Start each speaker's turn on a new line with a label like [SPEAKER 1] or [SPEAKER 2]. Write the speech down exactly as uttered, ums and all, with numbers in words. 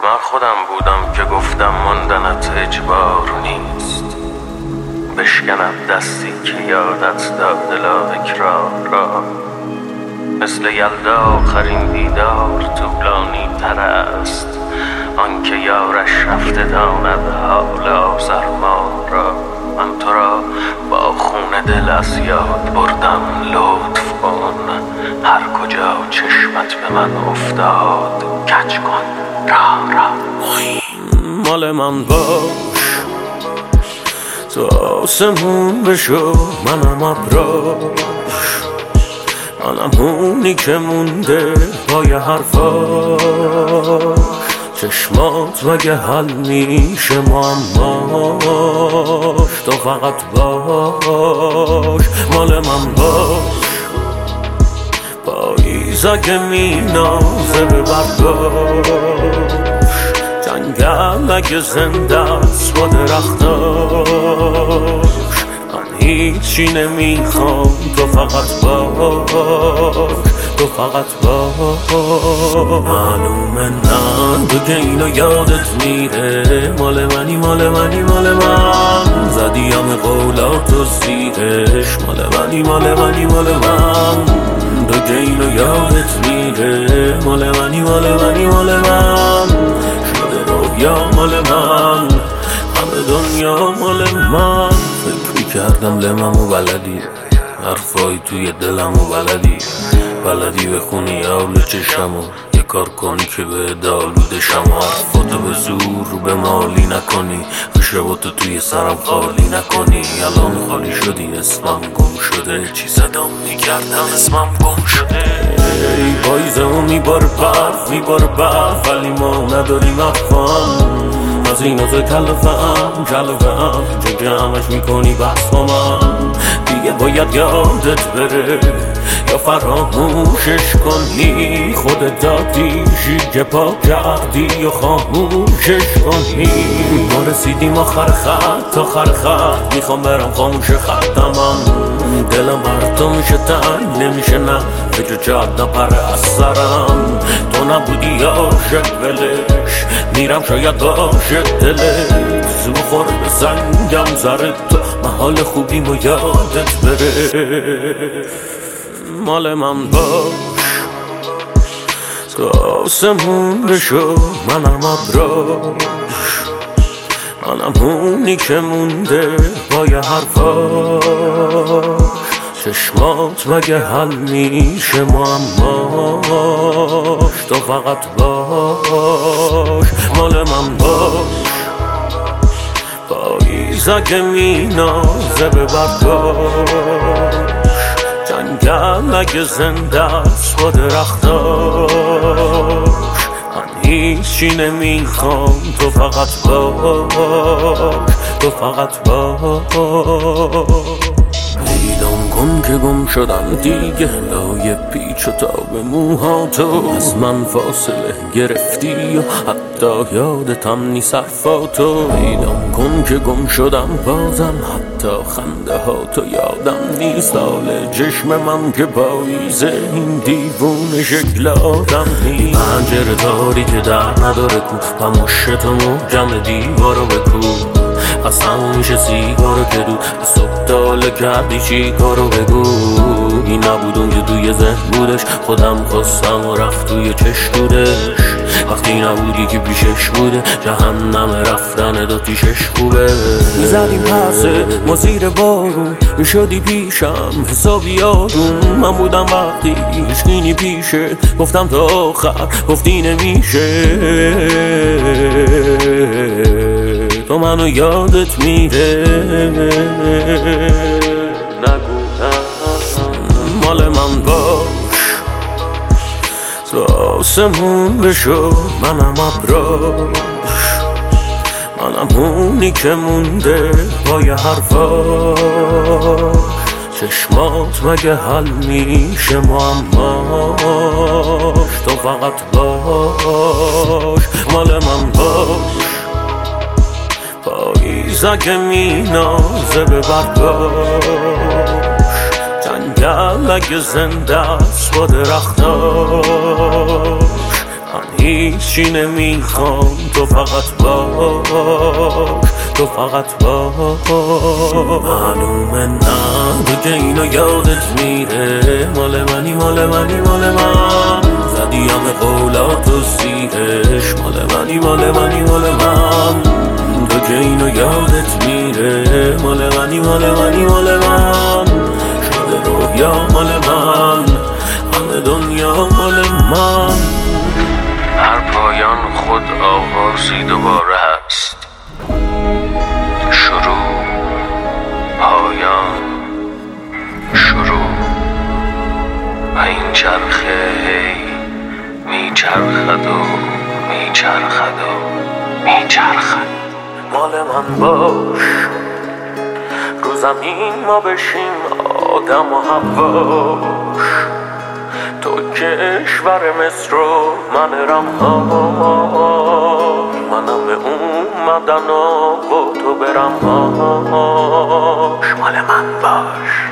[SPEAKER 1] من خودم بودم که گفتم ماندنت اجبار نیست، بشکنم دستی که یادت داد اکرار را. مثل یلدا آخرین دیدار طولانی تر است، آنکه یارش رفته داند حال آزرما را. من تو را با خون دل از یاد بردم، لطف کن هر کجا چشمت به من افتاد کج کن را را.
[SPEAKER 2] مال من باش تو آسمون بشو، منم ابراش، منم اونی که مونده پای حرفاش. چشمات مگه حل میشه معماش، تو فقط باش مال من باش. پاییز اگه مینازه به برداش، جنگل اگه زنده است با درختاش. من هیچی نمیخوام، تو فقط باش، تو فقط باش. معلومه نه تو که اینو یادت میره، مال منی مال منی مال من. زدی همه قولاتو زیرش، مال منی مال منی مال من. تو که اینو یادت میره، مال منی مال منی مال من. شده رویا مال من، همه دنیا مال من. فکر میکردم لممو بلدی، حرفای توی دلمو بلدی، بلدی بخونی اول چشمو، یه کار کنی که به دالوده شما. حرفاتو به زور رو به مالی نکنی، خشباتو توی سرم خالی نکنی. الان خالی شدی، اسمم گم شده، چی صدام میکردم اسمم گم شده. ای پاییزمو میباره برف میباره برف، ولی ما نداریم افهم از این از کلفم کلفم. چه جمعش میکنی بحث با من، دیگه باید یادت بره یا فراموشش کنی. خودت دادیشی که پا کردی یا خاموشش کنی. ما رسیدیم آخر خط آخر خط، میخوام برم خاموش خطم. دلم بر تو میشه تنگ نمیشه نه، فکر جاد نپره از سرم. تو نبودی عاشق ولش، میرم شاید باشه دلت. زو خور به سنگم زرد تو، محال خوبیم و یادت بره. مال من باش تو آسمون بشو، منم ابراش، منم اونی که مونده پای حرفاش. چشمات مگه حل میشه معماش، تو فقط باش مال من باش. پاییز اگه مینازه به برداش، جنگل اگه زنده است با درختاش. من هیچی نمیخوام، تو فقط باش، تو فقط باش. پیدام کن که گم شدم دیگه، لای پیچ و تاب موهاتو. از من فاصله گرفتی و حتی یادتم نیست حرفاتو. پیدام کن که گم شدم بازم، حتی خنده هاتو یادم نیست. حال چشم من که پاییزه، این دیوونه شکل آدم نیست. پنجره داری که در نداره کو، پموشتو محکم دیوارو بکو. قسم میشه سیگارو که دو صبح تاله کردی چی کارو بگو. این نبود اون که توی ذهن بودش، خودم خواستم و رفت توی چشمودش. وقتی نبودی که پیشش بوده، جهنم رفتن دوتیشش خوبه. میزدیم پسه ما زیر بارون، میشدی پیشم حسابی آروم. من بودم وقتی هیچکی پیشه، گفتم تا آخر گفتی نمیشه. تو منو یادت میره، نگو مال من باش تو آسمون بشو، منم ابراش، منم اونی که مونده پای حرفاش. چشمات مگه حل میشه معماش، تو فقط باش مال من باش. پاییز اگه مینازه به برداش، جنگل اگه زنده است با درختاش. من هیچی نمیخوام، تو فقط باش، تو فقط باش. معلومه نه تو که اینو یادت میره، مال منی مال منی مال من، زدی همه قولات و سیرش، مال منی مال منی مال من. تو که اینو یادت میره، مال منی مال منی مال من، شده رویا مال من، همه دنیا مال من.
[SPEAKER 1] هر پایان خود آغازی دوباره هست، شروع پایان شروع، و این چرخه هی میچرخد و میچرخد و میچرخد.
[SPEAKER 2] مال من باش، رو زمین ما بشیم آدم و حواش، تو کشور مصر و من رمهاش، منم به اومدن و با تو برم هاش. مال من باش.